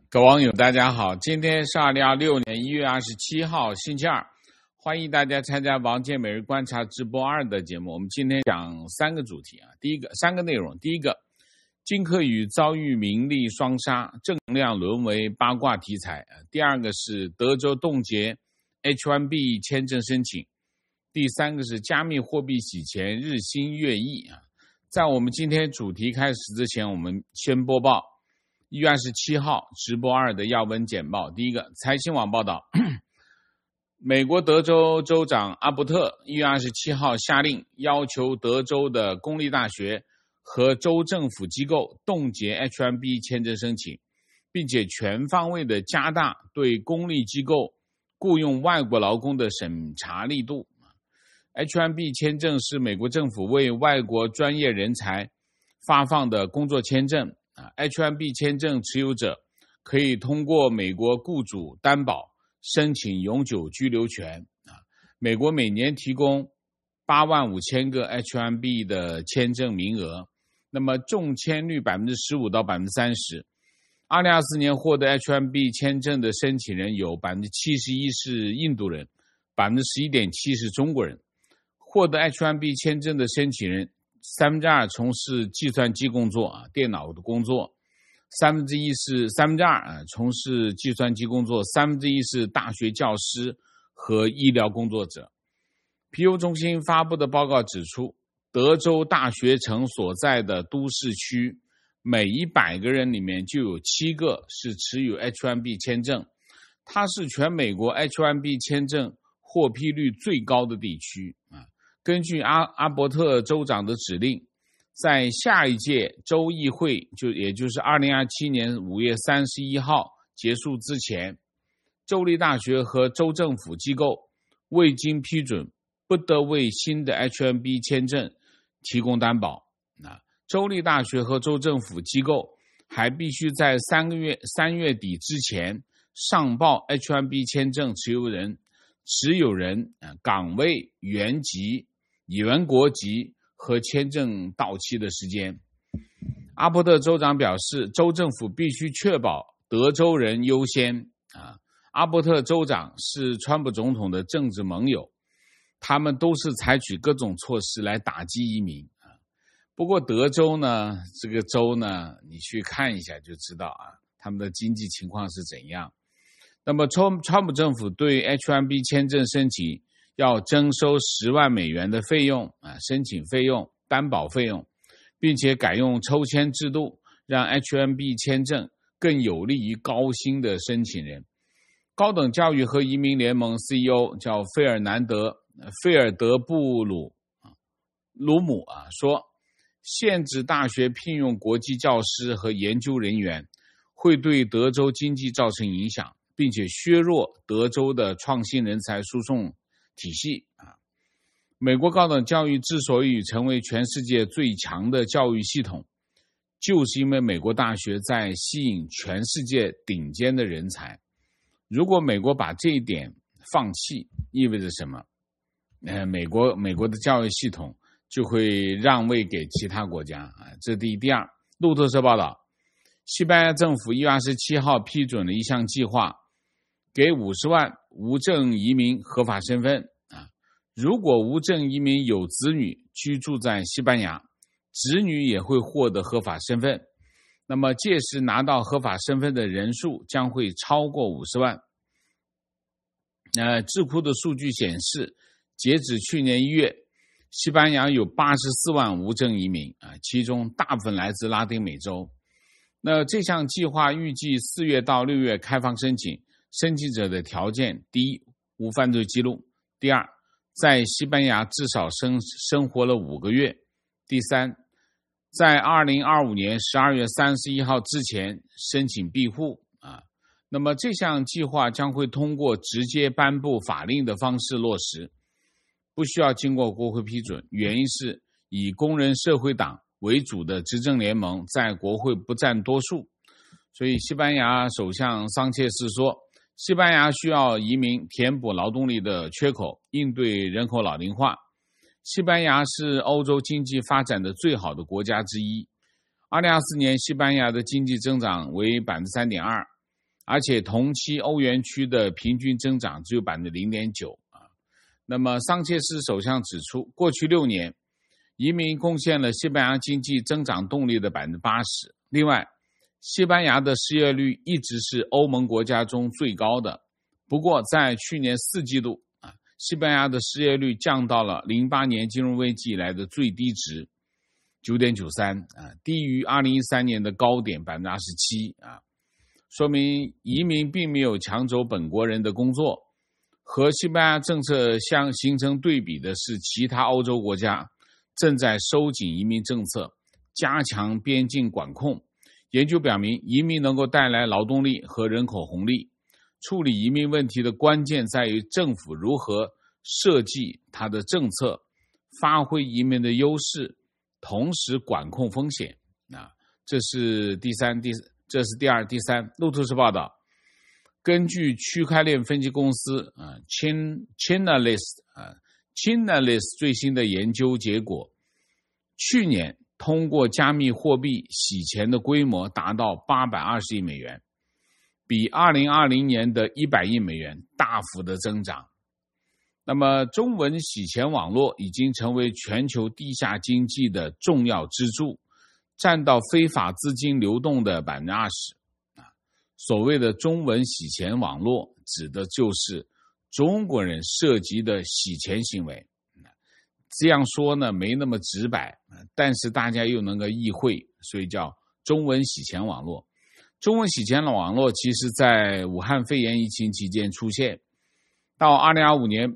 各位网友大家好，今天是2026年1月27号星期二，欢迎大家参加王健每日观察直播2的节目。我们今天讲3个主题啊，3个内容。第一个，金科宇遭遇名利双杀，正能量沦为八卦题材。第二个是德州冻结 H1B 签证申请。第三个是加密货币洗钱日新月异啊。在我们今天主题开始之前，我们先播报1月27号直播2的要闻简报。第一个，财新网报道，美国德州州长阿伯特1月27号下令，要求德州的公立大学和州政府机构冻结 H1B 签证申请，并且全方位的加大对公立机构雇用外国劳工的审查力度。H1B 签证是美国政府为外国专业人才发放的工作签证。H1B 签证持有者可以通过美国雇主担保申请永久居留权。美国每年提供85000个 H1B 的签证名额，那么中签率15%到30%。2024年获得 H1B 签证的申请人有71%是印度人，11.7%是中国人。获得 H1B 签证的申请人2%从事计算机工作电脑的工作，2%从事计算机工作，1%是大学教师和医疗工作者。皮尤中心发布的报告指出，德州大学城所在的都市区，每100个人里面就有7个是持有 H1B 签证，它是全美国 H1B 签证获批率最高的地区。根据阿伯特州长的指令，在下一届州议会也就是2027年5月31号结束之前，州立大学和州政府机构未经批准不得为新的 H1B 签证提供担保。州立大学和州政府机构还必须在3月底之前上报 H1B 签证持有人岗位、原籍、原国籍和签证到期的时间。阿伯特州长表示，州政府必须确保德州人优先。阿伯特州长是川普总统的政治盟友，他们都是采取各种措施来打击移民。不过德州呢，这个州呢，你去看一下就知道他们的经济情况是怎样。那么川普政府对 H1B 签证申请要征收10万美元的费用申请费用、担保费用，并且改用抽签制度，让 H1B 签证更有利于高薪的申请人。高等教育和移民联盟 CEO 叫费尔德布鲁姆说，限制大学聘用国际教师和研究人员会对德州经济造成影响，并且削弱德州的创新人才输送体系。美国高等教育之所以成为全世界最强的教育系统，就是因为美国大学在吸引全世界顶尖的人才。如果美国把这一点放弃，意味着什么？美国的教育系统就会让位给其他国家。这第二。路透社报道，西班牙政府1月27号批准了一项计划，给50万无证移民合法身份。如果无证移民有子女居住在西班牙，子女也会获得合法身份。那么届时拿到合法身份的人数将会超过50万。智库的数据显示，截止去年1月，西班牙有84万无证移民，其中大部分来自拉丁美洲。那这项计划预计4月到6月开放申请，申请者的条件：第一，无犯罪记录；第二，在西班牙至少生活了5个月；第三，在2025年12月31号之前申请庇护。那么这项计划将会通过直接颁布法令的方式落实，不需要经过国会批准。原因是以工人社会党为主的执政联盟在国会不占多数，所以西班牙首相桑切斯说，西班牙需要移民填补劳动力的缺口，应对人口老龄化。西班牙是欧洲经济发展的最好的国家之一。2024年西班牙的经济增长为 3.2%， 而且同期欧元区的平均增长只有 0.9%。那么桑切斯首相指出，过去6年，移民贡献了西班牙经济增长动力的 80%。另外，西班牙的失业率一直是欧盟国家中最高的。不过，在去年4季度，西班牙的失业率降到了08年金融危机以来的最低值 9.93%， 低于2013年的高点 27%。说明移民并没有抢走本国人的工作。和西班牙政策相形成对比的是，其他欧洲国家正在收紧移民政策，加强边境管控。研究表明，移民能够带来劳动力和人口红利。处理移民问题的关键在于政府如何设计它的政策，发挥移民的优势，同时管控风险。这是第二、第三。路透社报道，根据区块链分析公司Chainalysis 最新的研究结果，去年通过加密货币洗钱的规模达到820亿美元，比2020年的100亿美元大幅的增长。那么中文洗钱网络已经成为全球地下经济的重要支柱，占到非法资金流动的 20%。所谓的中文洗钱网络指的就是中国人涉及的洗钱行为。这样说呢没那么直白，但是大家又能够意会，所以叫中文洗钱网络。中文洗钱网络其实在武汉肺炎疫情期间出现，到2025年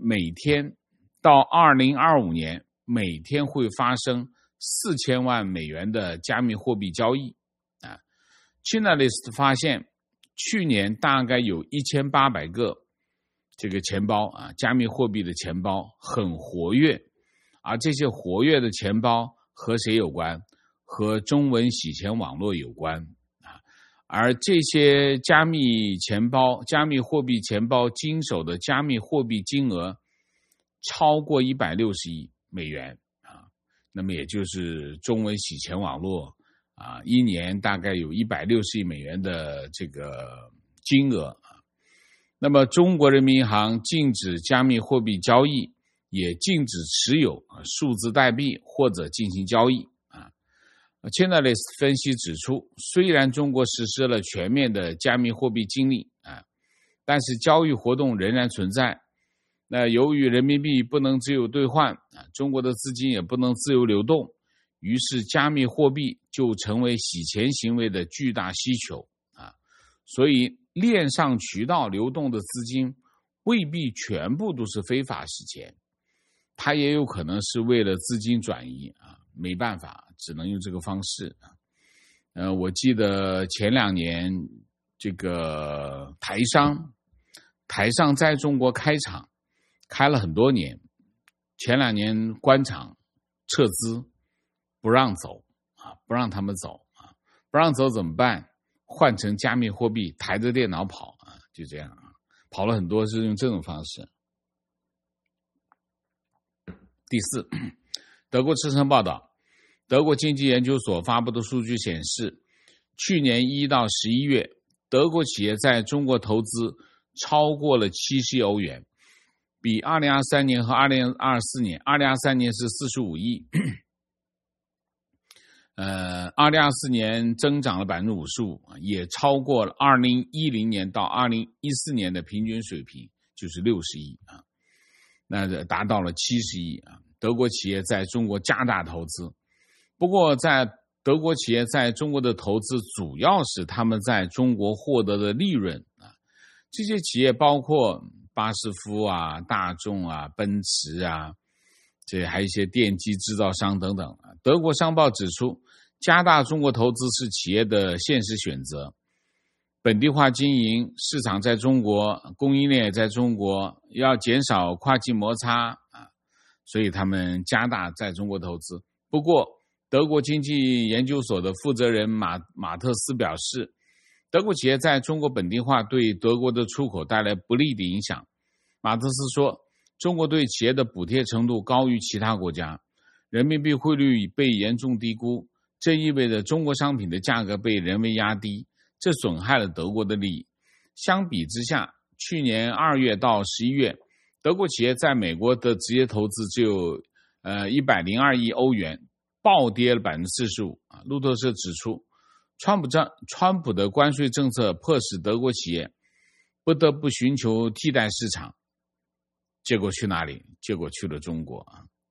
每天会发生4000万美元的加密货币交易。Chainalysis 发现，去年大概有1800个这个钱包加密货币的钱包很活跃，而这些活跃的钱包和谁有关？和中文洗钱网络有关。而这些加密货币钱包经手的加密货币金额超过160亿美元。那么也就是中文洗钱网络一年大概有160亿美元的这个金额。那么中国人民银行禁止加密货币交易，也禁止持有数字代币或者进行交易。Chainalysis 分析指出，虽然中国实施了全面的加密货币禁令，但是交易活动仍然存在。那由于人民币不能自由兑换，中国的资金也不能自由流动，于是加密货币就成为洗钱行为的巨大需求。所以链上渠道流动的资金未必全部都是非法洗钱，它也有可能是为了资金转移，没办法，只能用这个方式。我记得前2年这个台商在中国开厂开了很多年，前2年关厂撤资，不让走不让他们走不让走怎么办？换成加密货币，抬着电脑跑就这样跑了很多是用这种方式。第4，德国之声报道，德国经济研究所发布的数据显示，去年1到11月，德国企业在中国投资超过了70亿欧元，比2023年和2024年，2023年是45亿，2024年增长了 55%， 也超过了2010年到2014年的平均水平，就是60亿那达到了70亿德国企业在中国加大投资。不过在德国企业在中国的投资主要是他们在中国获得的利润这些企业包括巴斯夫大众奔驰这还有一些电机制造商等等。德国商报指出，加大中国投资是企业的现实选择，本地化经营，市场在中国，供应链也在中国，要减少跨境摩擦所以他们加大在中国投资。不过德国经济研究所的负责人马特斯表示，德国企业在中国本地化对德国的出口带来不利的影响。马特斯说，中国对企业的补贴程度高于其他国家，人民币汇率被严重低估，这意味着中国商品的价格被人为压低，这损害了德国的利益。 相比之下，去年2月到11月，德国企业在美国的直接投资只有102亿欧元，暴跌了 45%。路透社指出，川普的关税政策迫使德国企业不得不寻求替代市场，结果去哪里？结果去了中国。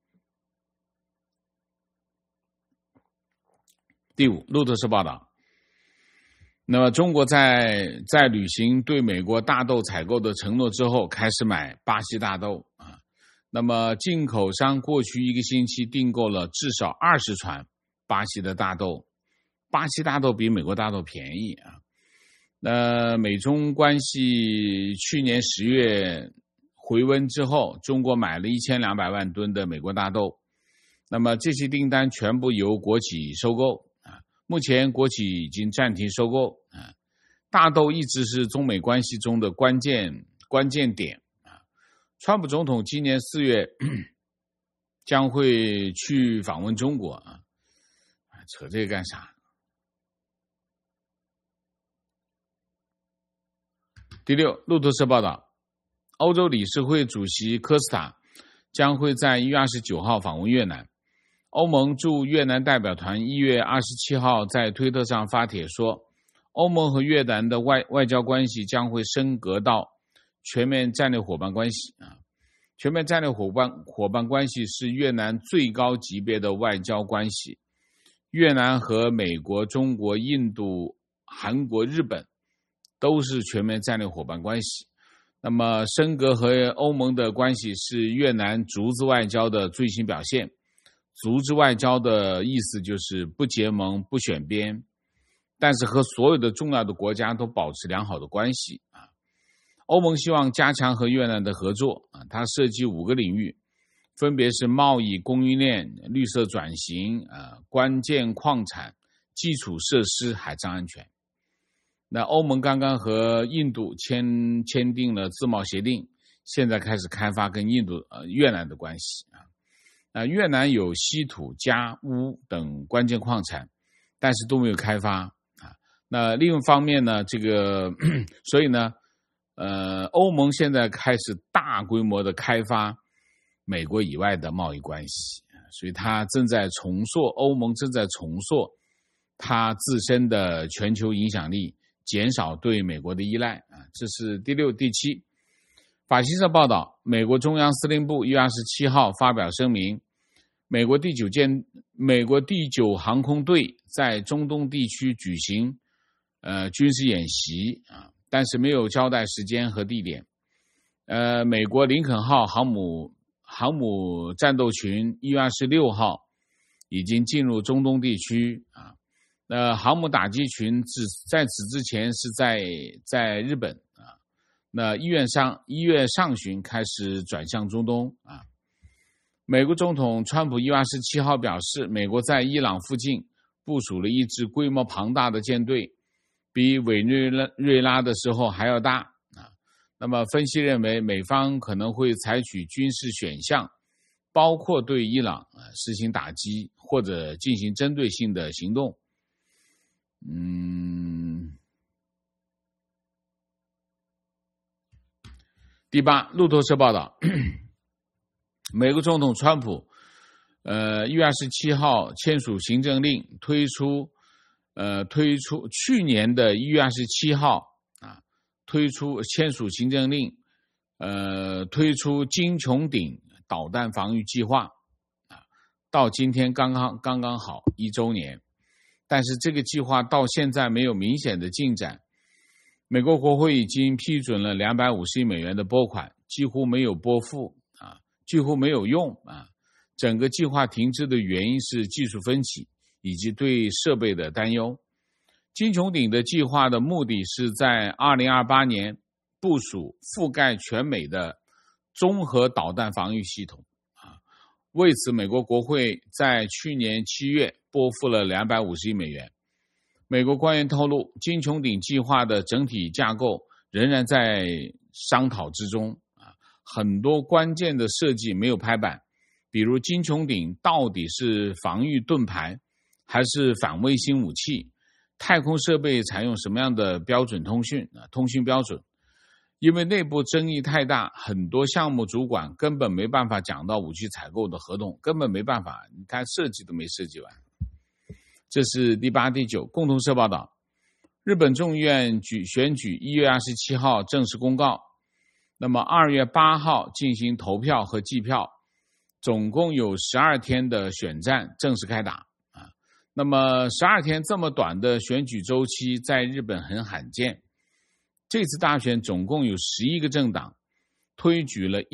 第五，路透社报道，那么中国在履行对美国大豆采购的承诺之后，开始买巴西大豆啊。那么进口商过去1个星期订购了至少20船巴西的大豆，巴西大豆比美国大豆便宜啊。那美中关系去年10月回温之后，中国买了1200万吨的美国大豆，那么这些订单全部由国企收购。目前国企已经暂停收购大豆一直是中美关系中的关键点川普总统今年4月将会去访问中国扯这个干啥？第六，路透社报道，欧洲理事会主席科斯塔将会在1月29号访问越南。欧盟驻越南代表团1月27号在推特上发帖说，欧盟和越南的外交关系将会升格到全面战略伙伴关系全面战略伙伴关系是越南最高级别的外交关系。越南和美国、中国、印度、韩国、日本都是全面战略伙伴关系。那么升格和欧盟的关系是越南竹子外交的最新表现。竹子外交的意思就是不结盟、不选边，但是和所有的重要的国家都保持良好的关系欧盟希望加强和越南的合作它涉及5个领域，分别是贸易、供应链、绿色转型关键矿产、基础设施、海上安全。那欧盟刚刚和印度签订了自贸协定，现在开始开发跟越南的关系越南有稀土、镓、钨等关键矿产，但是都没有开发那另一方面呢，所以呢，欧盟现在开始大规模的开发美国以外的贸易关系，所以欧盟正在重塑它自身的全球影响力，减少对美国的依赖这是第六、第七。法新社报道，美国中央司令部1月27号发表声明，美国第9航空队在中东地区举行军事演习但是没有交代时间和地点。美国林肯号航母战斗群1月26号已经进入中东地区航母打击群在此之前是在日本那1月上旬开始转向中东美国总统川普1月27号表示，美国在伊朗附近部署了一支规模庞大的舰队，比委内瑞拉的时候还要大那么分析认为，美方可能会采取军事选项，包括对伊朗实行打击或者进行针对性的行动。第八，路透社报道，美国总统川普1月27号签署行政令，推出去年的1月27号签署行政令推出金琼顶导弹防御计划到今天刚刚好1周年，但是这个计划到现在没有明显的进展。美国国会已经批准了250亿美元的拨款，几乎没有拨付几乎没有用整个计划停滞的原因是技术分歧以及对设备的担忧。金琼顶的计划的目的是在2028年部署覆盖全美的综合导弹防御系统为此美国国会在去年7月拨付了250亿美元。美国官员透露，金琼顶计划的整体架构仍然在商讨之中很多关键的设计没有拍板，比如金琼顶到底是防御盾牌还是反卫星武器， 太空设备采用什么样的标准通讯标准？因为内部争议太大，很多项目主管根本没办法讲到武器采购的合同，根本没办法，你看设计都没设计完。这是第8、第9。共同社报道，日本众议院选举1月27号正式公告，那么2月8号进行投票和计票，总共有12天的选战正式开打啊。那么12天这么短的选举周期在日本很罕见。这次大选总共有11个政党，推举了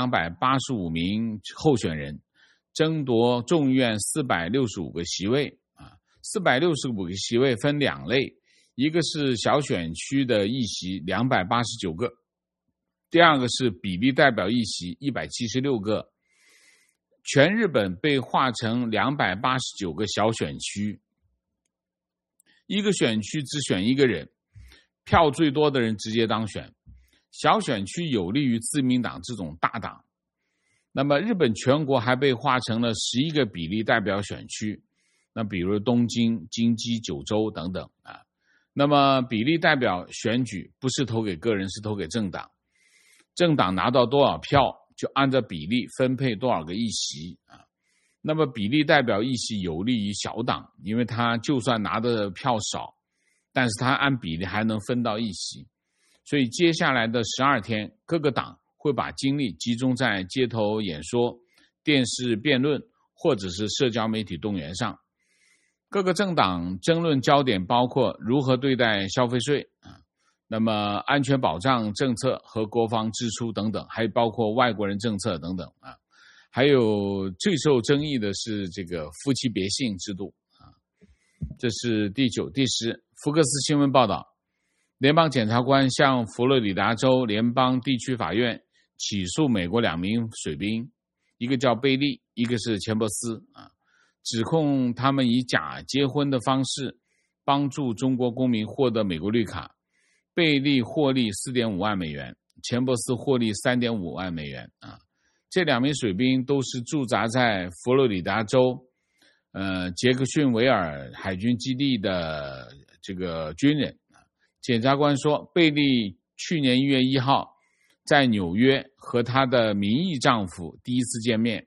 1285名候选人，争夺众议院465个席位啊。465个席位分2类，一个是小选区的议席289个，第二个是比例代表议席176个。全日本被划成289个小选区，一个选区只选一个人，票最多的人直接当选。小选区有利于自民党这种大党。那么日本全国还被划成了11个比例代表选区，那比如东京、京畿、九州等等啊。那么比例代表选举不是投给个人，是投给政党，政党拿到多少票就按照比例分配多少个议席啊。那么比例代表议席有利于小党，因为他就算拿的票少，但是他按比例还能分到议席。所以接下来的12天，各个党会把精力集中在街头演说、电视辩论或者是社交媒体动员上。各个政党争论焦点包括如何对待消费税啊，那么安全保障政策和国防支出等等，还包括外国人政策等等啊。还有最受争议的是这个夫妻别姓制度啊。这是第9、第10。福克斯新闻报道，联邦检察官向佛罗里达州联邦地区法院起诉美国2名水兵，一个叫贝利，一个是钱伯斯啊，指控他们以假结婚的方式帮助中国公民获得美国绿卡。贝利获利 4.5 万美元，钱伯斯获利 3.5 万美元啊。这2名水兵都是驻扎在佛罗里达州杰克逊维尔海军基地的这个军人。检察官说，贝利去年1月1号在纽约和她的名义丈夫第一次见面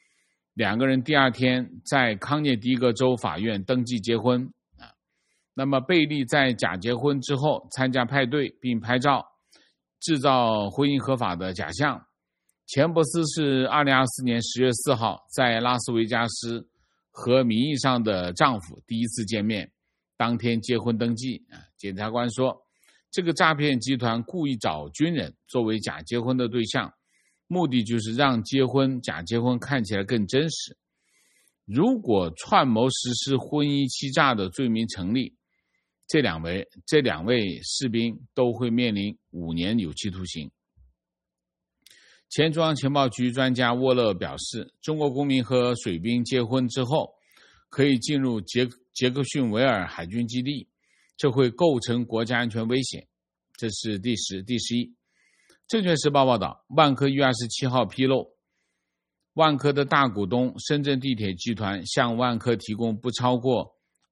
，2个人第2天在康涅狄格州法院登记结婚啊。那么贝利在假结婚之后参加派对并拍照，制造婚姻合法的假象。钱伯斯是2024年10月4号在拉斯维加斯和名义上的丈夫第一次见面，当天结婚登记。检察官说，这个诈骗集团故意找军人作为假结婚的对象，目的就是让假结婚看起来更真实。如果串谋实施婚姻欺诈的罪名成立，这两位士兵都会面临5年有期徒刑。前中央情报局专家沃勒表示，中国公民和水兵结婚之后可以进入杰克逊维尔海军基地，这会构成国家安全危险。这是第10、第11。证券时报报道，万科1月27号披露，万科的大股东深圳地铁集团向万科提供不超过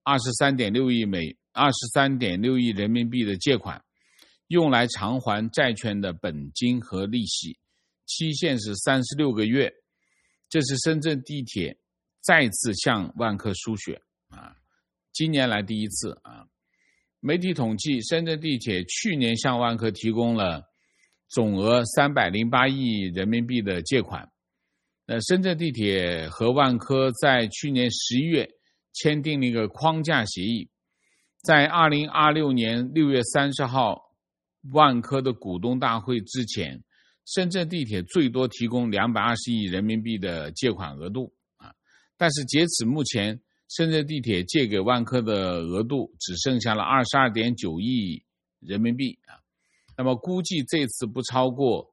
23.6亿人民币的借款，用来偿还债券的本金和利息，期限是36个月。这是深圳地铁再次向万科输血啊，今年来第一次啊。媒体统计，深圳地铁去年向万科提供了总额308亿人民币的借款。深圳地铁和万科在去年11月签订了一个框架协议，在2026年6月30号万科的股东大会之前，深圳地铁最多提供220亿人民币的借款额度啊，但是截止目前，深圳地铁借给万科的额度只剩下了22.9亿人民币啊，那么估计这次不超过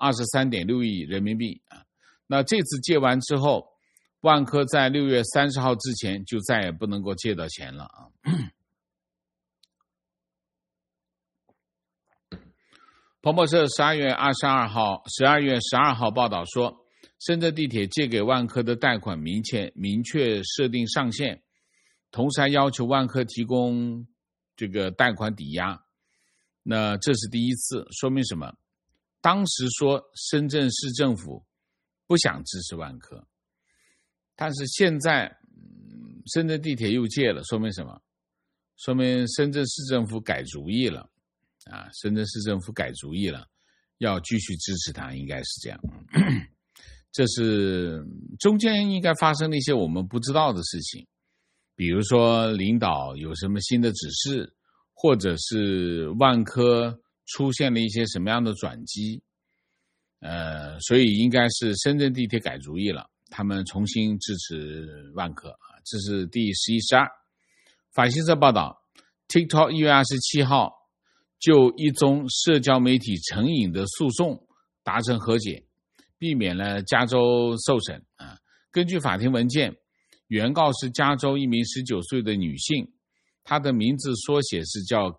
23.6亿人民币啊。那这次借完之后，万科在6月30号之前就再也不能够借到钱了啊。彭博社12月12号报道说，深圳地铁借给万科的贷款明确设定上限，同时还要求万科提供这个贷款抵押。那这是第一次，说明什么？当时说深圳市政府不想支持万科，但是现在深圳地铁又借了，说明什么？说明深圳市政府改主意了啊！深圳市政府改主意了，要继续支持它，应该是这样。这是中间应该发生了一些我们不知道的事情，比如说领导有什么新的指示，或者是万科出现了一些什么样的转机。所以应该是深圳地铁改主意了，他们重新支持万科啊，这是第11、12。法新社报道 ，TikTok 1月27号就一宗社交媒体成瘾的诉讼达成和解，避免了加州受审啊。根据法庭文件，原告是加州一名19岁的女性，她的名字缩写是叫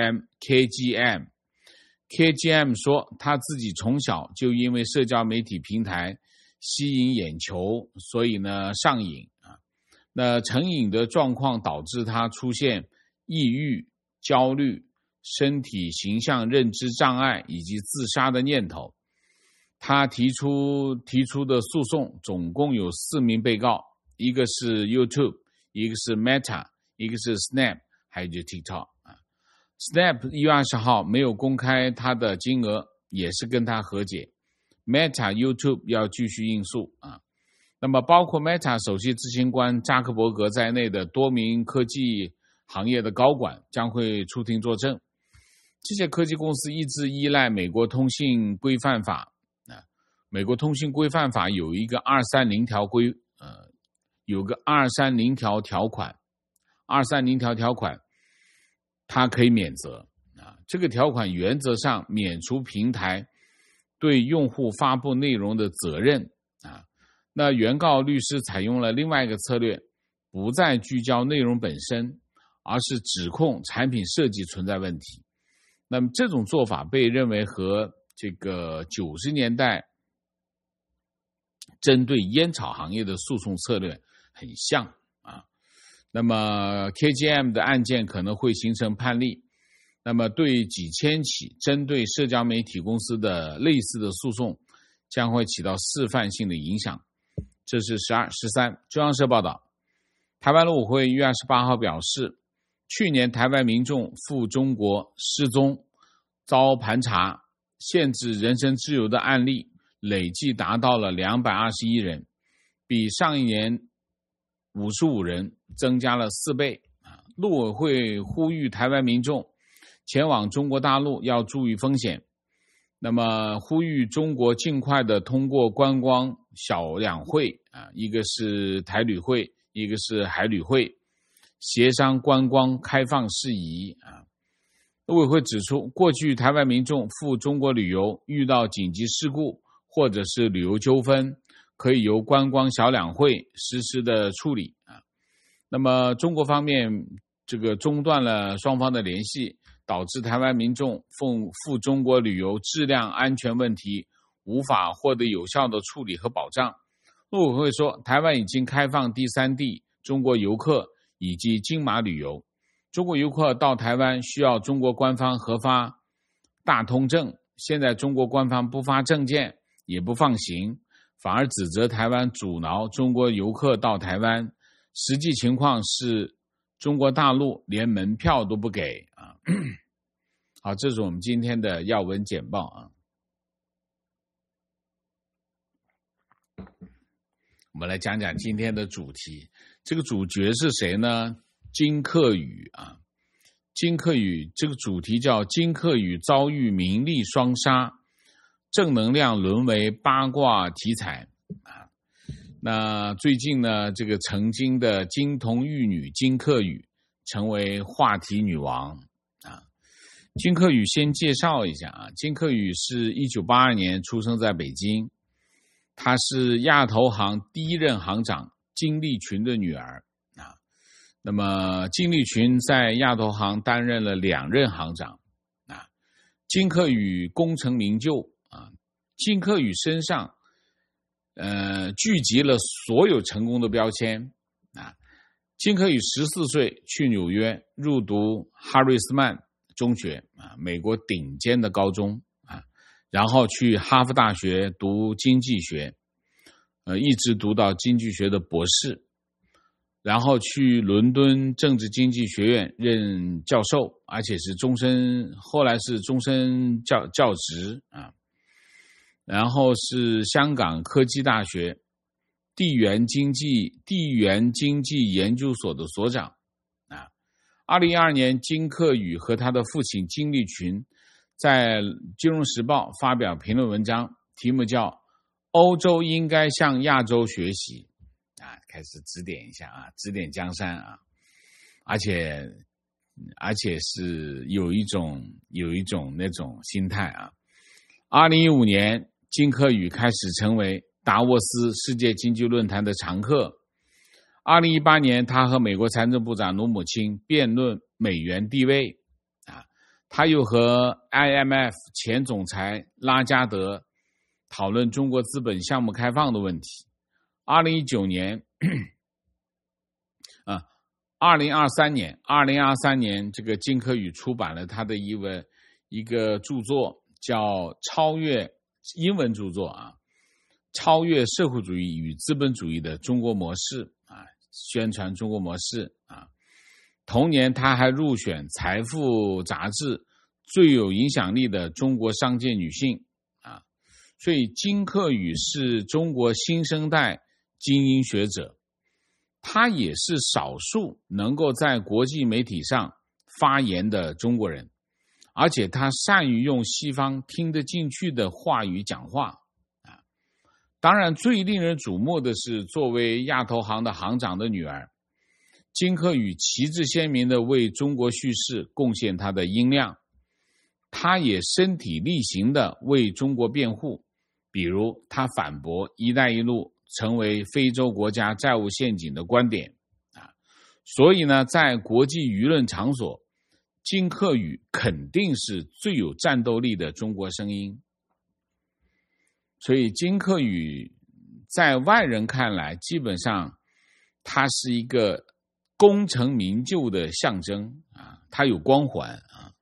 KGM。KGM 说，她自己从小就因为社交媒体平台吸引眼球，所以呢上瘾啊。那成瘾的状况导致她出现抑郁、焦虑、身体形象认知障碍以及自杀的念头。她提出的诉讼总共有4名被告，一个是 YouTube， 一个是 Meta， 一个是 Snap， 还有就是 TikTok。Snap 1月20号没有公开他的金额，也是跟他和解。Meta、YouTube 要继续应诉啊。那么包括 Meta 首席执行官扎克伯格在内的多名科技行业的高管将会出庭作证。这些科技公司一直依赖美国通信规范法啊。美国通信规范法有一个230条款，230条款。它可以免责啊，这个条款原则上免除平台对用户发布内容的责任啊。那原告律师采用了另外一个策略，不再聚焦内容本身，而是指控产品设计存在问题。那么这种做法被认为和这个90年代针对烟草行业的诉讼策略很像啊。那么 KGM 的案件可能会形成判例，那么对几千起针对社交媒体公司的类似的诉讼将会起到示范性的影响。这是12、13。中央社报道，台湾陆委会1月28号表示，去年台湾民众赴中国失踪遭盘查限制人身自由的案例累计达到了221人，比上一年55人增加了4倍。陆委会呼吁台湾民众前往中国大陆要注意风险，那么呼吁中国尽快的通过观光小两会一个是台旅会，一个是海旅会，协商观光开放事宜陆委会指出，过去台湾民众赴中国旅游遇到紧急事故或者是旅游纠纷，可以由观光小两会实施的处理那么中国方面这个中断了双方的联系，导致台湾民众赴中国旅游质量安全问题无法获得有效的处理和保障。陆委会说，台湾已经开放第三地中国游客以及金马旅游，中国游客到台湾需要中国官方核发大通证，现在中国官方不发证件也不放行，反而指责台湾阻挠中国游客到台湾，实际情况是中国大陆连门票都不给好，这是我们今天的要闻简报我们来讲讲今天的主题，这个主角是谁呢？金克宇金克宇这个主题叫金克宇遭遇名利双杀，正能量沦为八卦题材那最近呢，这个曾经的金童玉女金克宇成为话题女王金克宇先介绍一下金克宇是1982年出生在北京，她是亚投行第一任行长金立群的女儿那么金立群在亚投行担任了2任行长金克宇功成名就金克宇身上聚集了所有成功的标签金科宇14岁去纽约入读哈瑞斯曼中学美国顶尖的高中然后去哈佛大学读经济学，一直读到经济学的博士，然后去伦敦政治经济学院任教授，而且是后来是终身教职然后是香港科技大学地缘经济研究所的所长2012年，金克宇和他的父亲金立群在《金融时报》发表评论文章，题目叫《欧洲应该向亚洲学习》开始指点一下指点江山而且是有一种那种心态2015年，金克宇开始成为达沃斯世界经济论坛的常客。2018年，他和美国财政部长努姆钦辩论美元地位他又和 IMF 前总裁拉加德讨论中国资本项目开放的问题。2023年，这个金科宇出版了他的一个著作，叫英文著作超越社会主义与资本主义的中国模式宣传中国模式同年，他还入选《财富》杂志最有影响力的中国商界女性所以金克宇是中国新生代精英学者，他也是少数能够在国际媒体上发言的中国人，而且他善于用西方听得进去的话语讲话当然最令人瞩目的是，作为亚投行的行长的女儿，金克宇旗帜鲜明地为中国叙事贡献他的音量，他也身体力行地为中国辩护，比如他反驳“一带一路”成为非洲国家债务陷阱的观点所以呢，在国际舆论场所，金克宇肯定是最有战斗力的中国声音。所以金克宇在外人看来，基本上他是一个功成名就的象征他有光环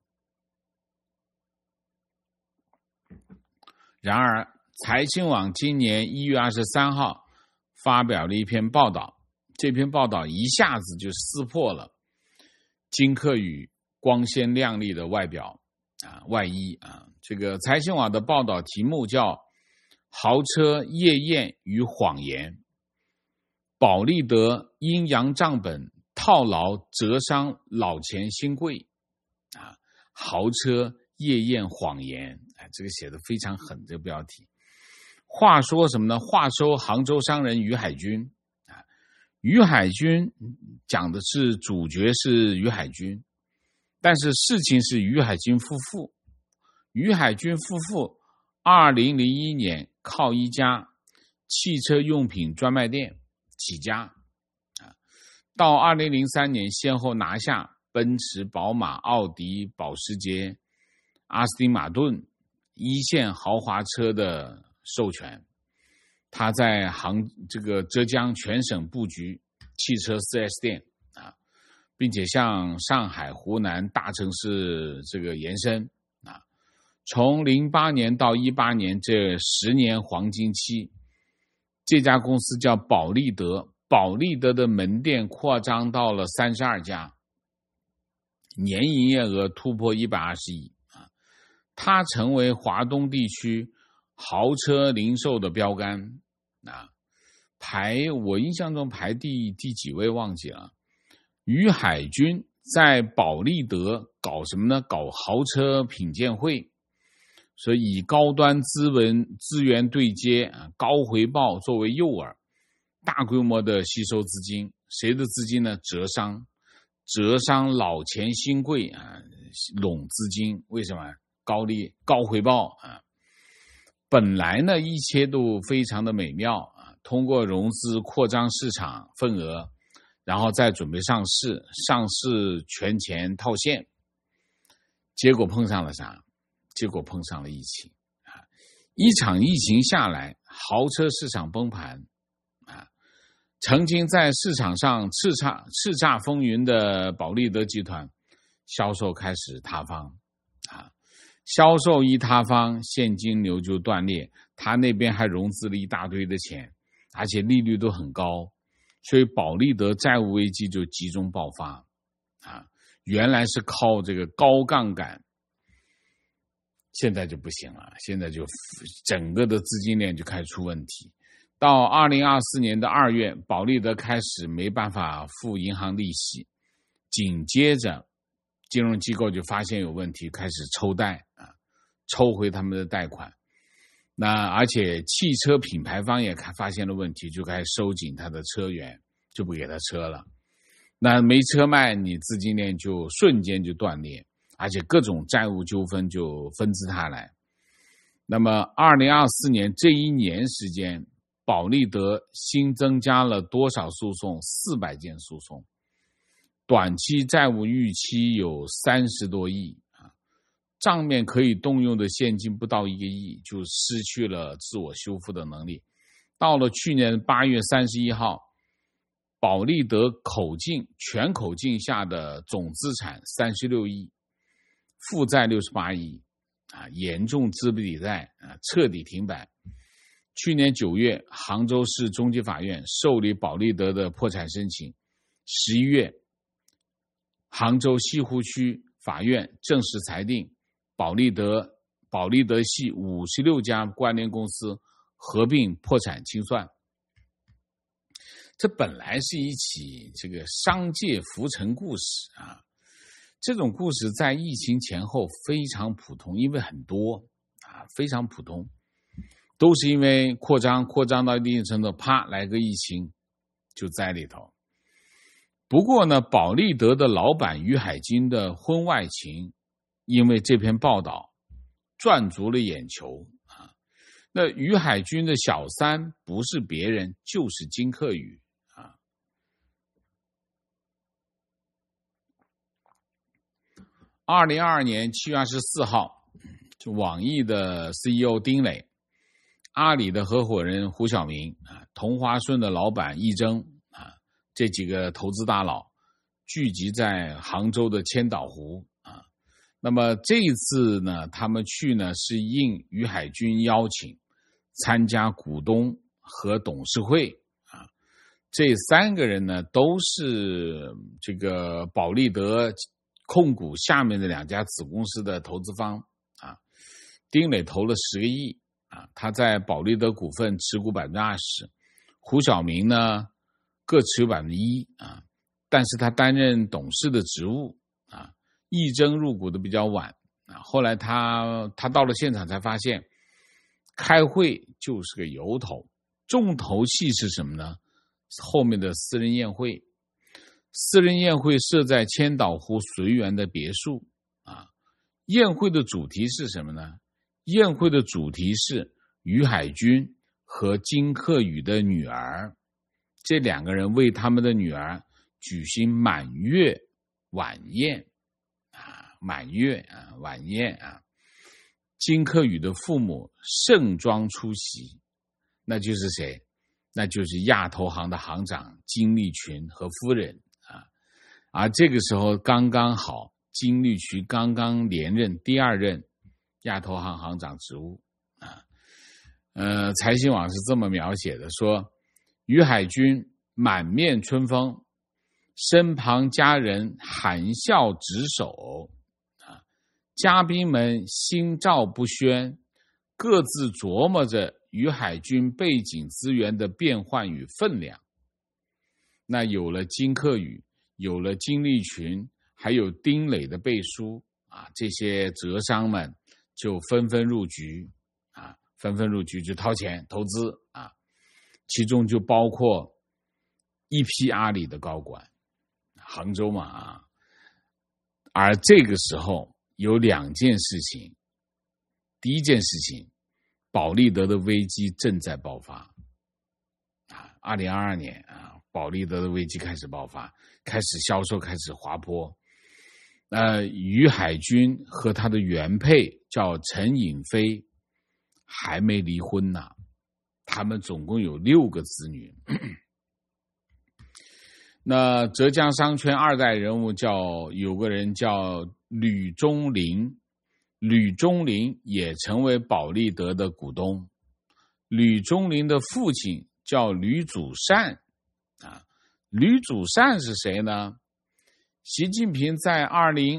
然而财新网今年1月23号发表了一篇报道，这篇报道一下子就撕破了金克宇光鲜亮丽的外衣这个财新网的报道题目叫豪车夜宴与谎言，保利德阴阳账本套牢折伤老钱新贵豪车夜宴谎言这个写得非常狠，这个标题。话说什么呢？话说杭州商人于海军于海军讲的是主角是于海军，但是事情是于海军夫妇。于海军夫妇2001年靠一家汽车用品专卖店起家到2003年先后拿下奔驰、宝马、奥迪、保时捷、阿斯汀马顿一线豪华车的授权。他在这个浙江全省布局汽车 4S 店并且向上海、湖南大城市这个延伸从08年到18年这10年黄金期，这家公司叫保利德，保利德的门店扩张到了32家，年营业额突破120亿它成为华东地区豪车零售的标杆我印象中排第几位忘记了。于海军在保利德搞什么呢？搞豪车品鉴会，所以以高端资源对接高回报作为诱饵，大规模的吸收资金。谁的资金呢？折伤老钱新贵拢资金。为什么？高回报本来呢一切都非常的美妙通过融资扩张市场份额，然后再准备上市权钱套现，结果碰上了啥？结果碰上了疫情一场疫情下来，豪车市场崩盘曾经在市场上叱咤风云的保利德集团，销售开始塌方销售一塌方，现金流就断裂，他那边还融资了一大堆的钱，而且利率都很高，所以保利德债务危机就集中爆发原来是靠这个高杠杆，现在就不行了，现在就整个的资金链就开始出问题。到2024年的2月，保利德开始没办法付银行利息，紧接着金融机构就发现有问题，开始抽贷抽回他们的贷款。那而且汽车品牌方也发现了问题，就开始收紧他的车源，就不给他车了。那没车卖，你资金链就瞬间就断裂，而且各种债务纠纷就纷至沓来。那么2024年这一年时间，保利德新增加了多少诉讼？400件诉讼，短期债务逾期有30多亿账面可以动用的现金不到1个亿，就失去了自我修复的能力。到了去年8月31号，保利德全口径下的总资产36亿，负债68亿严重资不抵债彻底停摆。去年9月，杭州市中级法院受理保利德的破产申请。11月，杭州西湖区法院正式裁定保利德系56家关联公司合并破产清算。这本来是一起这个商界浮沉故事这种故事在疫情前后非常普通，因为很多非常普通，都是因为扩张到一定程度，啪来个疫情就在里头。不过呢，保利德的老板于海军的婚外情，因为这篇报道赚足了眼球那于海军的小三不是别人，就是金克宇2022年7月24号，就网易的 CEO 丁磊，阿里的合伙人胡晓明同花顺的老板易铮这几个投资大佬聚集在杭州的千岛湖那么这一次呢，他们去呢是应于海军邀请参加股东和董事会这3个人呢都是这个保利德控股下面的2家子公司的投资方丁磊投了10个亿他在保利德股份持股 20%， 胡晓明呢各持有 1% 但是他担任董事的职务易铮入股的比较晚后来他到了现场才发现，开会就是个由头，重头戏是什么呢？后面的私人宴会设在千岛湖随园的别墅宴会的主题是什么呢？宴会的主题是于海军和金克宇的女儿，这2个人为他们的女儿举行满月晚宴金克宇的父母盛装出席，那就是谁？那就是亚投行的行长金立群和夫人而这个时候刚刚好，金立群刚刚连任第2任亚投行行长职务财新网是这么描写的，说于海军满面春风，身旁家人含笑执手嘉宾们心照不宣，各自琢磨着于海军背景资源的变换与分量。那有了金克宇，有了金立群，还有丁磊的背书这些浙商们就纷纷入局就掏钱投资其中就包括一批阿里的高管，杭州嘛而这个时候有2件事情。第一件事情，保利德的危机正在爆发2022年保利德的危机开始爆发，开始销售开始滑坡于海军和他的原配叫陈颖飞还没离婚呢，他们总共有6个子女那浙江商圈二代人物有个人叫吕中林，吕中林也成为保利德的股东。吕中林的父亲叫吕祖善吕祖善是谁呢？习近平在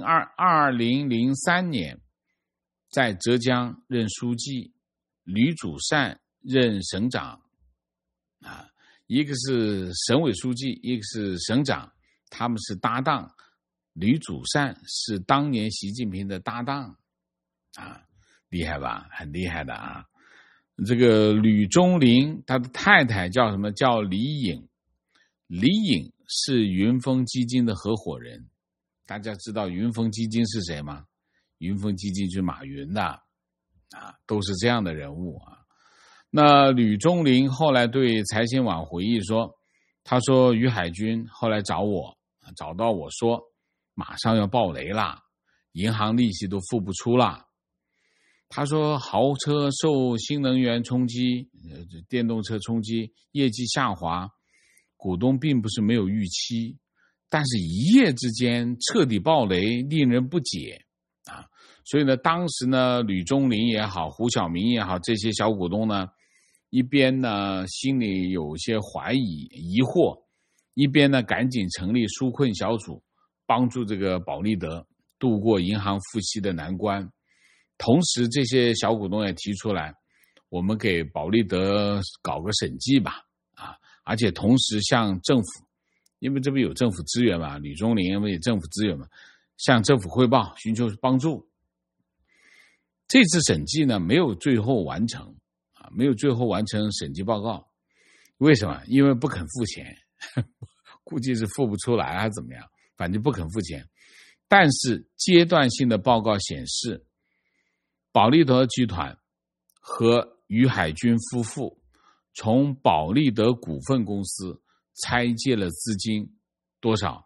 2003年在浙江任书记，吕祖善任省长一个是省委书记，一个是省长，他们是搭档。吕祖善是当年习近平的搭档厉害吧？很厉害的啊。这个吕中林他的太太叫什么？叫李颖。李颖是云峰基金的合伙人。大家知道云峰基金是谁吗？云峰基金就是马云的都是这样的人物那吕中林后来对财新网回忆说，他说于海军后来找到我说马上要爆雷了，银行利息都付不出了。他说豪车受新能源冲击，电动车冲击，业绩下滑，股东并不是没有预期，但是一夜之间彻底爆雷，令人不解所以呢，当时呢，吕中林也好，胡晓明也好，这些小股东呢，一边呢心里有些怀疑疑惑，一边呢赶紧成立纾困小组，帮助这个保利德度过银行付息的难关。同时这些小股东也提出来，我们给保利德搞个审计吧而且同时向政府，因为这边有政府资源嘛，吕中林因为有政府资源嘛，向政府汇报寻求帮助。这次审计呢没有最后完成审计报告。为什么？因为不肯付钱估计是付不出来还是怎么样，反正不肯付钱。但是阶段性的报告显示，保利德集团和于海军夫妇从保利德股份公司拆借了资金多少？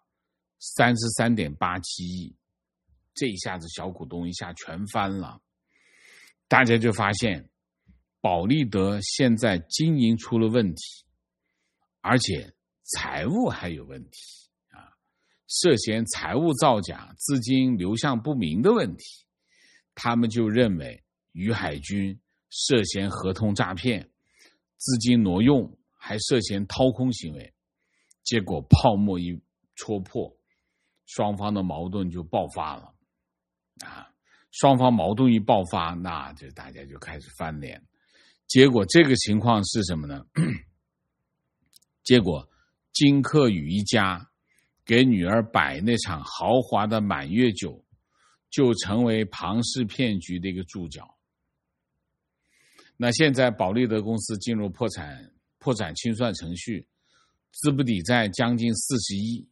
33.87 亿。这一下子小股东一下全翻了。大家就发现保利德现在经营出了问题，而且财务还有问题涉嫌财务造假、资金流向不明的问题。他们就认为于海军涉嫌合同诈骗、资金挪用，还涉嫌掏空行为。结果泡沫一戳破，双方的矛盾就爆发了双方矛盾一爆发，那就大家就开始翻脸。结果这个情况是什么呢？结果金克宇一家给女儿摆那场豪华的满月酒，就成为庞氏骗局的一个注脚。那现在保利德公司进入破产清算程序，资不抵债将近40亿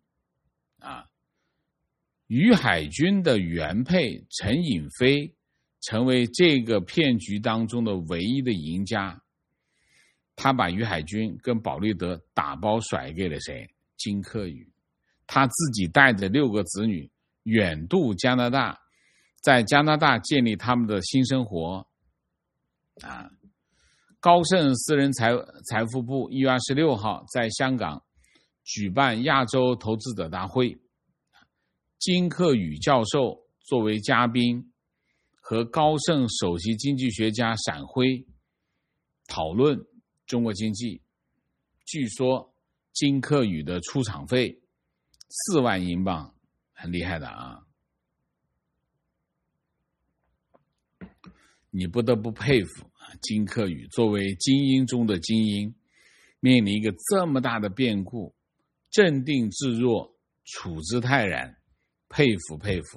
于海军的原配陈颖飞成为这个骗局当中的唯一的赢家。他把于海军跟保利德打包甩给了谁？金克宇。他自己带着6个子女远渡加拿大，在加拿大建立他们的新生活高盛私人财富部1月26号在香港举办亚洲投资者大会，金克宇教授作为嘉宾，和高盛首席经济学家闪辉讨论中国经济。据说金克宇的出场费4万英镑，很厉害的你不得不佩服金克宇作为精英中的精英，面临一个这么大的变故，镇定自若，处之泰然，佩服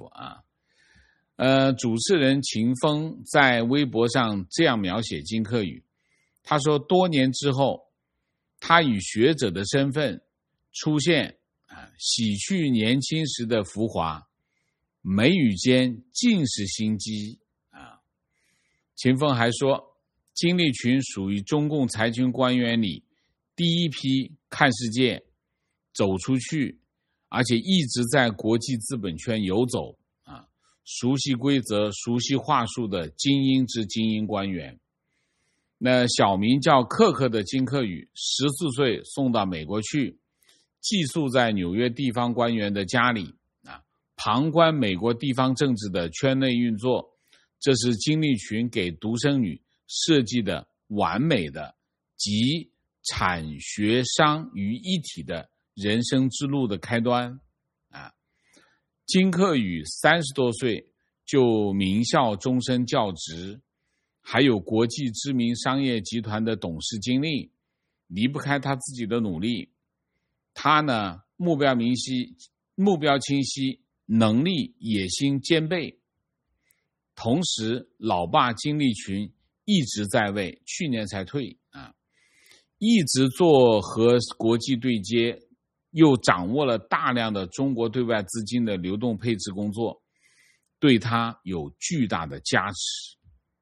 主持人秦风在微博上这样描写金克宇，他说多年之后，他以学者的身份出现洗去年轻时的浮华，眉宇间尽是心机秦风还说，金立群属于中共财经官员里第一批看世界、走出去，而且一直在国际资本圈游走熟悉规则、熟悉话术的精英之精英官员。那小名叫克克的金克宇14岁送到美国去， 寄宿在纽约地方官员的家里旁观美国地方政治的圈内运作，这是金立群给独生女设计的完美的集产学商于一体的人生之路的开端金克宇30多岁就名校终身教职，还有国际知名商业集团的董事经历，离不开他自己的努力。他呢，目标清晰，能力野心兼备。同时老爸金立群一直在位，去年才退一直做和国际对接，又掌握了大量的中国对外资金的流动配置工作，对他有巨大的加持。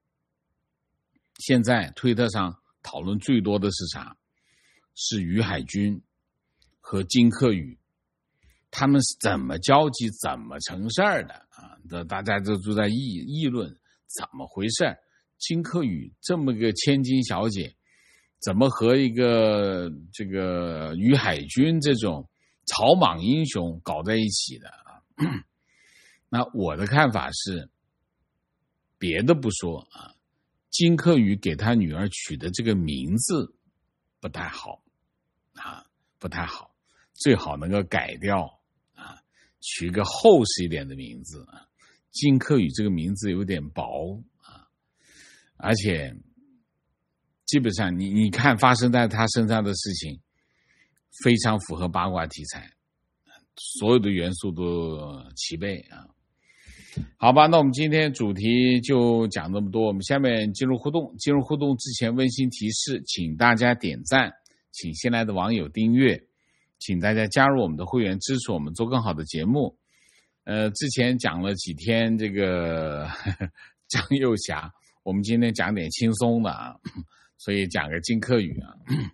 现在推特上讨论最多的是啥？是于海军和金克宇，他们是怎么交集，怎么成事儿的大家都在议论怎么回事。金克宇这么个千金小姐，怎么和一个这个于海军这种草莽英雄搞在一起的那我的看法是，别的不说金克宇给他女儿取的这个名字不太好不太好，最好能够改掉取一个厚实一点的名字金克宇这个名字有点薄而且基本上你看发生在他身上的事情非常符合八卦题材，所有的元素都齐备好吧，那我们今天主题就讲这么多，我们下面进入互动。进入互动之前温馨提示，请大家点赞，请新来的网友订阅，请大家加入我们的会员，支持我们做更好的节目。之前讲了几天这个张幼霞，我们今天讲点轻松的所以讲个金克宇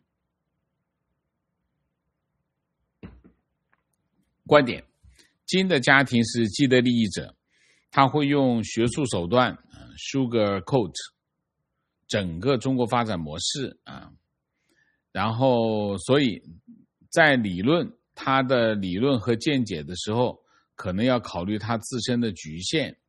观点，金的家庭是既得利益者，他会用学术手段sugarcoat 整个中国发展模式然后所以在他的理论和见解的时候，可能要考虑他自身的局限。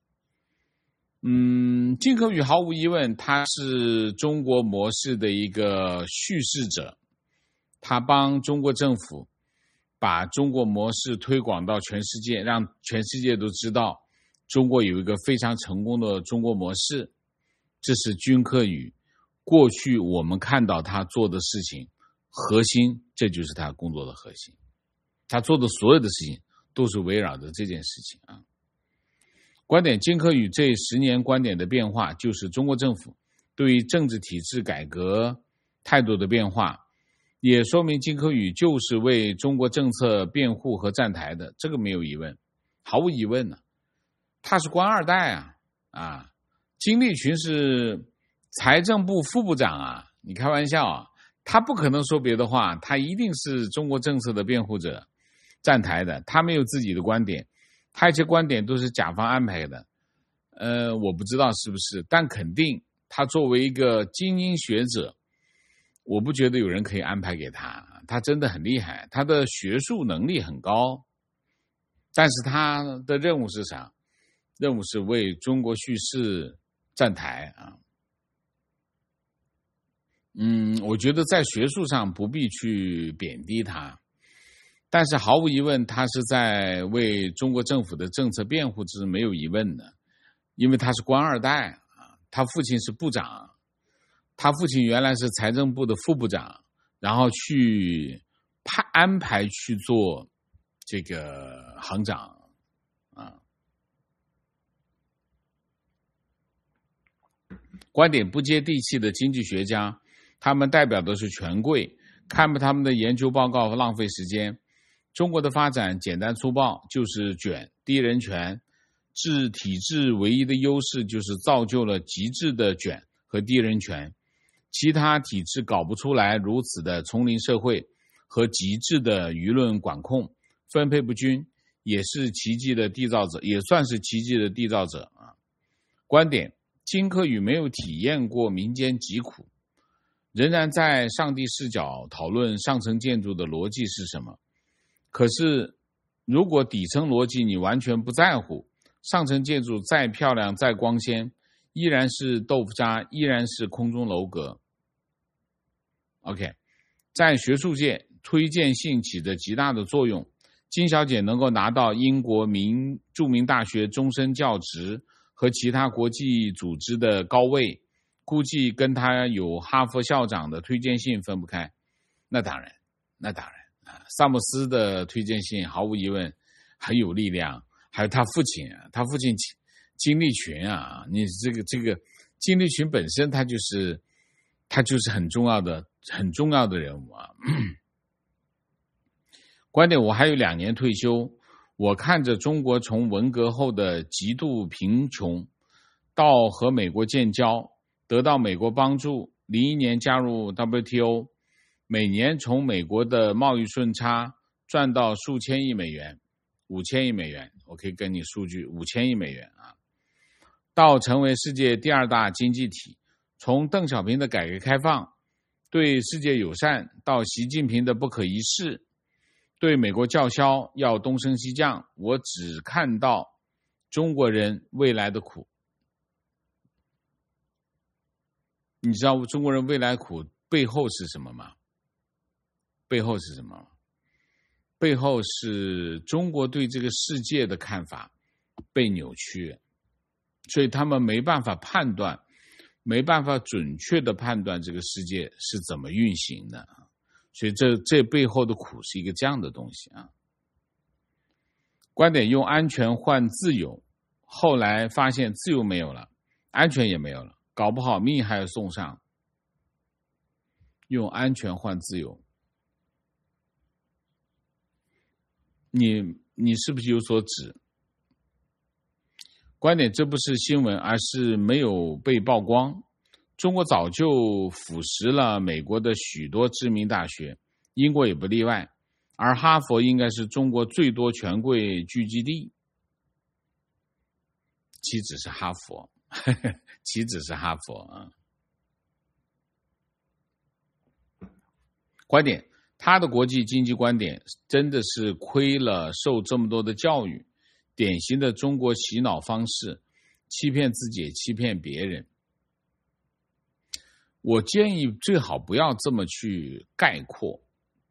金克宇毫无疑问，他是中国模式的一个叙事者，他帮中国政府把中国模式推广到全世界，让全世界都知道中国有一个非常成功的中国模式。这是金克宇过去我们看到他做的事情核心，这就是他工作的核心。他做的所有的事情都是围绕着这件事情观点，金克宇这10年观点的变化，就是中国政府对于政治体制改革态度的变化，也说明金克宇就是为中国政策辩护和站台的，这个没有疑问，毫无疑问他是官二代金立群是财政部副部长你开玩笑他不可能说别的话，他一定是中国政策的辩护者，站台的，他没有自己的观点，他一些观点都是甲方安排的我不知道是不是，但肯定他作为一个精英学者，我不觉得有人可以安排给他，他真的很厉害，他的学术能力很高，但是他的任务是啥？任务是为中国叙事站台我觉得在学术上不必去贬低他，但是毫无疑问他是在为中国政府的政策辩护，这是没有疑问的，因为他是官二代他父亲是部长，他父亲原来是财政部的副部长，然后去安排去做这个行长观点不接地气的经济学家，他们代表的是权贵，看他们的研究报告浪费时间。中国的发展简单粗暴，就是卷低人权，体制唯一的优势就是造就了极致的卷和低人权，其他体制搞不出来如此的丛林社会和极致的舆论管控，分配不均，也是奇迹的缔造者，也算是奇迹的缔造者观点，金克宇没有体验过民间疾苦，仍然在上帝视角讨论上层建筑的逻辑是什么， 可是如果底层逻辑你完全不在乎，上层建筑再漂亮再光鲜，依然是豆腐渣，依然是空中楼阁。 OK， 在学术界推荐性起着极大的作用。金小姐能够拿到英国著名大学终身教职和其他国际组织的高位，估计跟她有哈佛校长的推荐信分不开。那当然萨默斯的推荐信毫无疑问很有力量，还有他父亲金立群啊，你这个金立群本身他就是很重要的人物啊。观点，我还有2年退休，我看着中国从文革后的极度贫穷到和美国建交，得到美国帮助，01年加入 WTO， 每年从美国的贸易顺差赚到数千亿美元，5000亿美元，我可以跟你数据，5000亿美元啊，到成为世界第2大经济体，从邓小平的改革开放对世界友善到习近平的不可一世，对美国叫嚣要东升西降，我只看到中国人未来的苦。你知道中国人未来苦背后是什么吗？背后是中国对这个世界的看法被扭曲，所以他们没办法准确的判断这个世界是怎么运行的。所以这背后的苦是一个这样的东西啊。观点，用安全换自由，后来发现自由没有了，安全也没有了，搞不好命还要送上。用安全换自由，你是不是有所指？观点，这不是新闻，而是没有被曝光。中国早就腐蚀了美国的许多知名大学，英国也不例外，而哈佛应该是中国最多权贵聚集地。岂止是哈佛岂止是哈佛啊！观点，他的国际经济观点真的是亏了受这么多的教育，典型的中国洗脑方式，欺骗自己也欺骗别人。我建议最好不要这么去概括，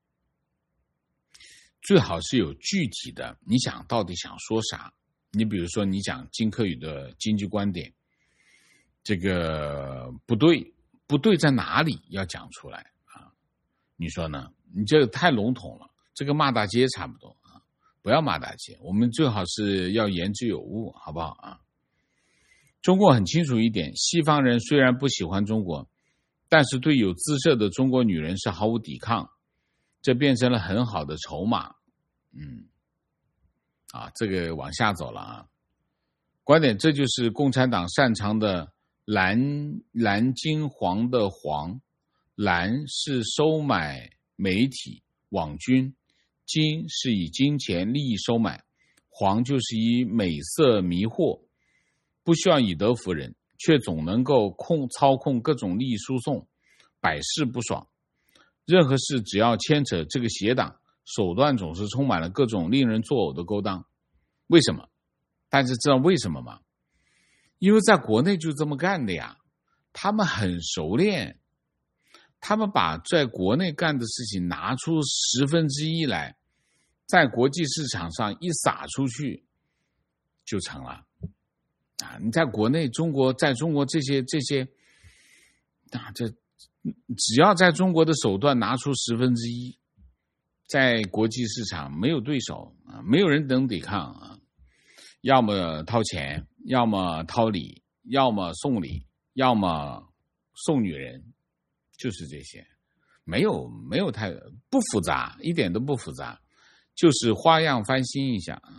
最好是有具体的，你到底想说啥。你比如说你讲金科宇的经济观点，这个不对在哪里要讲出来啊？你说呢？你这个太笼统了，这个骂大街差不多啊，不要骂大街，我们最好是要言之有物，好不好啊？中国很清楚一点，西方人虽然不喜欢中国，但是对有姿色的中国女人是毫无抵抗，这变成了很好的筹码。这个往下走了啊。观点，这就是共产党擅长的蓝金黄的黄，蓝是收买媒体网军，金是以金钱利益收买，黄就是以美色迷惑，不需要以德服人，却总能够操控各种利益输送，百试不爽。任何事只要牵扯这个邪党，手段总是充满了各种令人作呕的勾当。为什么？大家知道为什么吗？因为在国内就这么干的呀，他们很熟练，他们把在国内干的事情拿出1/10来，在国际市场上一撒出去就成了啊！你在国内在中国这些只要在中国的手段拿出1/10，在国际市场没有对手啊，没有人能抵抗啊！要么掏钱，要么掏礼，要么送礼，要么送女人，就是这些，没有太不复杂，一点都不复杂，就是花样翻新一下。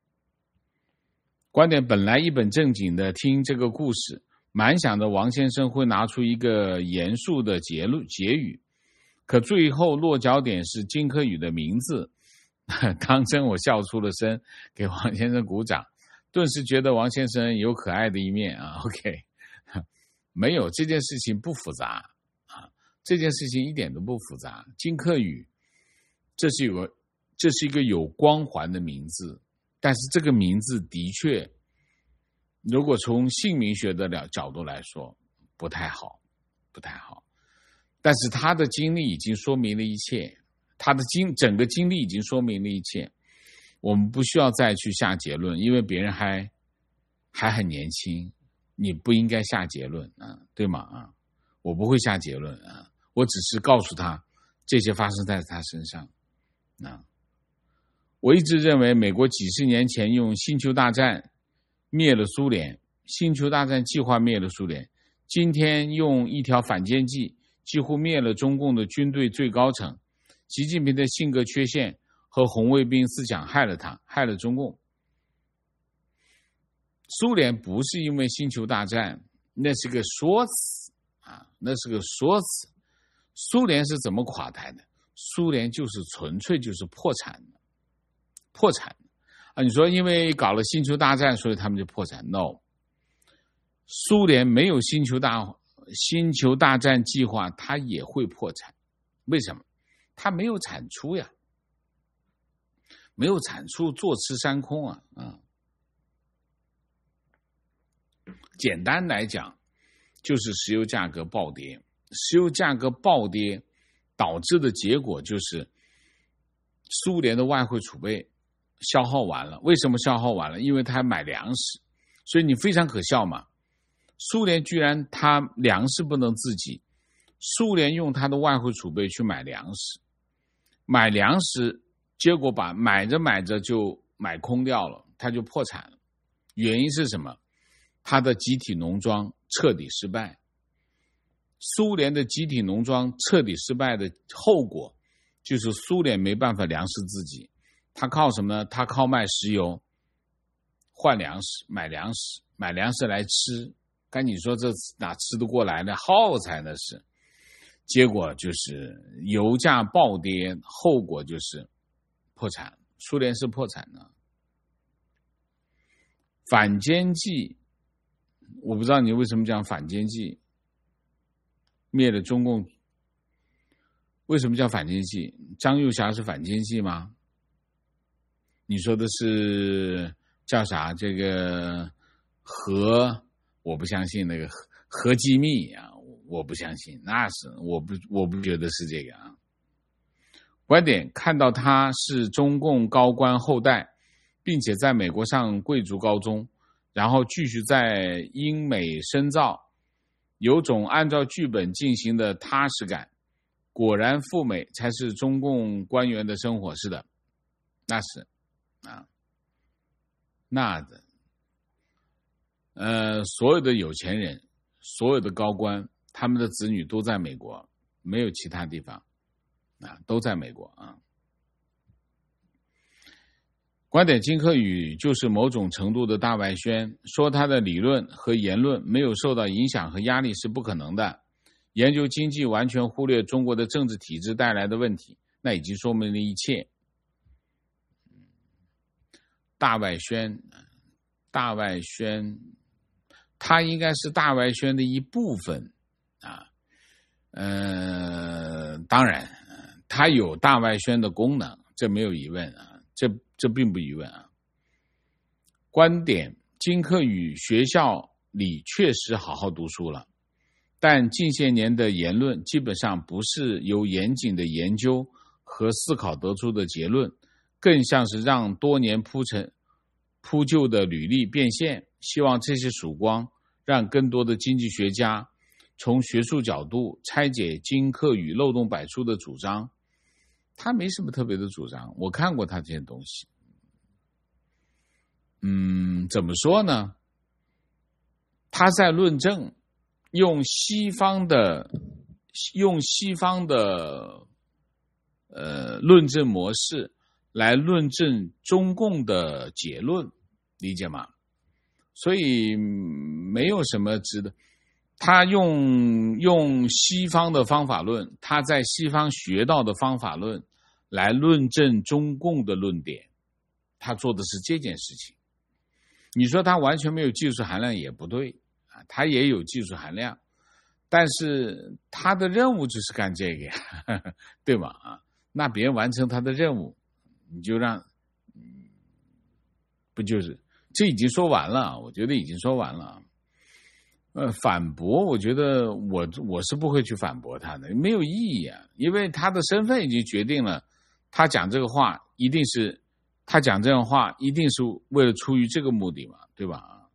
观点，本来一本正经的听这个故事，满想着王先生会拿出一个严肃的结语，可最后落脚点是金科宇的名字。当真我笑出了声，给王先生鼓掌，顿时觉得王先生有可爱的一面啊。OK， 没有，这件事情不复杂啊，这件事情一点都不复杂。金科宇这是这是一个有光环的名字，但是这个名字的确，如果从姓名学的角度来说，不太好。但是他的经历已经说明了一切，整个经历已经说明了一切，我们不需要再去下结论，因为别人还很年轻，你不应该下结论啊，对吗？啊，我不会下结论啊，我只是告诉他这些发生在他身上啊。我一直认为美国几十年前用星球大战灭了苏联，星球大战计划灭了苏联，今天用一条反间计几乎灭了中共的军队最高层。习近平的性格缺陷和红卫兵思想害了他，害了中共。苏联不是因为星球大战，那是个说辞啊，那是个说辞。苏联是怎么垮台的？苏联就是纯粹就是破产啊！你说因为搞了星球大战，所以他们就破产 ？No， 苏联没有星球大战计划，它也会破产。为什么？它没有产出呀，没有产出，坐吃山空啊！简单来讲，就是石油价格暴跌。石油价格暴跌导致的结果就是苏联的外汇储备消耗完了。为什么消耗完了？因为他买粮食。所以你非常可笑嘛，苏联居然他粮食不能自己，苏联用他的外汇储备去买粮食，结果买着就买空掉了，他就破产了。原因是什么？他的集体农庄彻底失败。苏联的集体农庄彻底失败的后果就是苏联没办法粮食自己，他靠什么呢？他靠卖石油换粮食，买粮食来吃。赶紧说这哪吃得过来呢？耗材那是。结果就是油价暴跌，后果就是破产。苏联是破产的。反间计，我不知道你为什么讲反间计灭了中共，为什么叫反间计？张幼霞是反间计吗？你说的是叫啥？这个我不相信那个核机密啊，我不相信，那是我不觉得是这个啊。观点看到他是中共高官后代，并且在美国上贵族高中，然后继续在英美深造，有种按照剧本进行的踏实感。果然赴美才是中共官员的生活。是的，那是啊，所有的有钱人，所有的高官，他们的子女都在美国，没有其他地方啊，都在美国啊。观点金克宇就是某种程度的大外宣，说他的理论和言论没有受到影响和压力是不可能的。研究经济完全忽略中国的政治体制带来的问题，那已经说明了一切。大外宣，它应该是大外宣的一部分啊。当然，它有大外宣的功能，这没有疑问啊。这并不疑问啊。观点：金克宇学校里确实好好读书了，但近些年的言论基本上不是由严谨的研究和思考得出的结论，更像是让多年铺就的履历变现。希望这些曙光让更多的经济学家从学术角度拆解金克宇漏洞百出的主张。他没什么特别的主张，我看过他这些东西。怎么说呢？他在论证，用西方的论证模式来论证中共的结论，理解吗？所以没有什么值得。他用西方的方法论，他在西方学到的方法论来论证中共的论点，他做的是这件事情。你说他完全没有技术含量也不对啊，他也有技术含量，但是他的任务就是干这个呀，对吧？啊，那别人完成他的任务， 你就让，不就是这已经说完了？我觉得已经说完了。反驳，我觉得我是不会去反驳他的，没有意义啊，因为他的身份已经决定了，他讲这个话一定是为了出于这个目的嘛，对吧？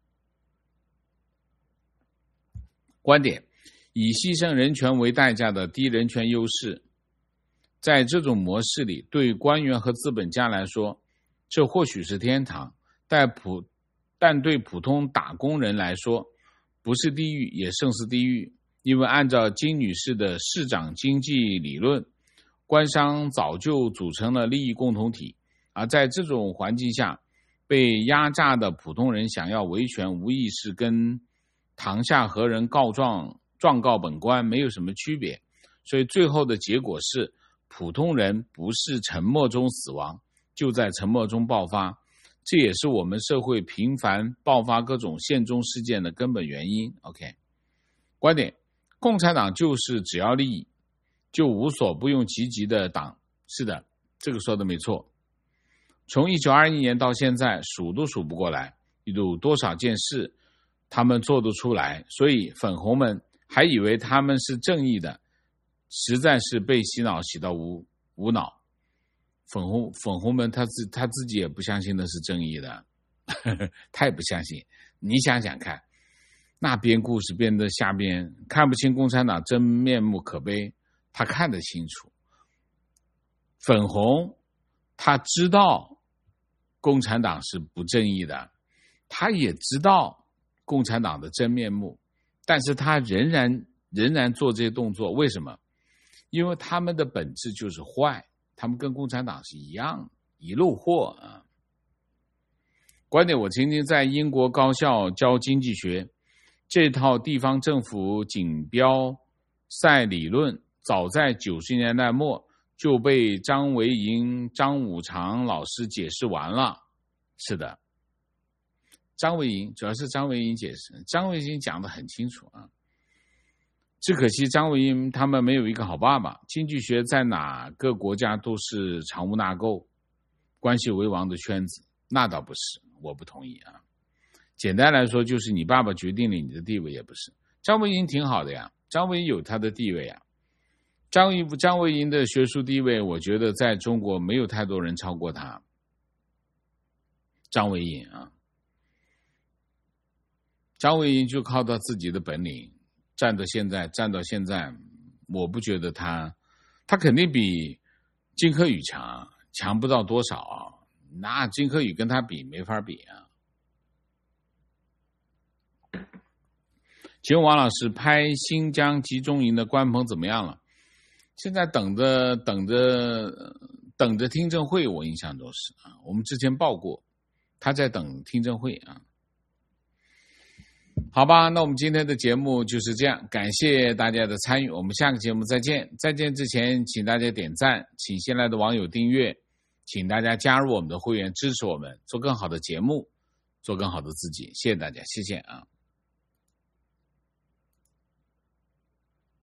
观点：以牺牲人权为代价的低人权优势，在这种模式里，对官员和资本家来说，这或许是天堂，但对普通打工人来说，不是地狱也胜似地狱。因为按照金女士的市长经济理论，官商早就组成了利益共同体，而在这种环境下，被压榨的普通人想要维权，无疑是跟堂下和人状告本官没有什么区别。所以最后的结果是，普通人不是沉默中死亡，就在沉默中爆发。这也是我们社会频繁爆发各种现中事件的根本原因。OK， 观点：共产党就是只要利益，就无所不用其极的党。是的，这个说的没错。从1921年到现在，数都数不过来，有多少件事他们做得出来。所以粉红们还以为他们是正义的，实在是被洗脑洗到无脑。粉红们他自己也不相信那是正义的，他也不相信。你想想看，那编故事编的瞎编，看不清共产党真面目可悲，他看得清楚。粉红他知道共产党是不正义的，他也知道共产党的真面目，但是他仍然做这些动作。为什么？因为他们的本质就是坏，他们跟共产党是一样，一路货啊。观点：我曾经在英国高校教经济学，这套地方政府锦标赛理论早在90年代末就被张维迎、张五常老师解释完了。是的，张维迎主要是张维迎解释，张维迎讲得很清楚啊。只可惜张维迎他们没有一个好爸爸，经济学在哪个国家都是藏污纳垢、关系为王的圈子。那倒不是，我不同意啊。简单来说，就是你爸爸决定了你的地位，也不是。张维迎挺好的呀，张维迎有他的地位呀。张维迎的学术地位，我觉得在中国没有太多人超过他。张维迎啊，张维迎就靠他自己的本领站到现在，我不觉得他肯定比金科宇强不到多少啊。那金科宇跟他比没法比啊。请问王老师，拍新疆集中营的关棚怎么样了？现在等着听证会，我印象中是啊，我们之前报过，他在等听证会啊。好吧，那我们今天的节目就是这样，感谢大家的参与，我们下个节目再见。再见之前，请大家点赞，请新来的网友订阅，请大家加入我们的会员，支持我们做更好的节目，做更好的自己。谢谢大家，谢谢啊。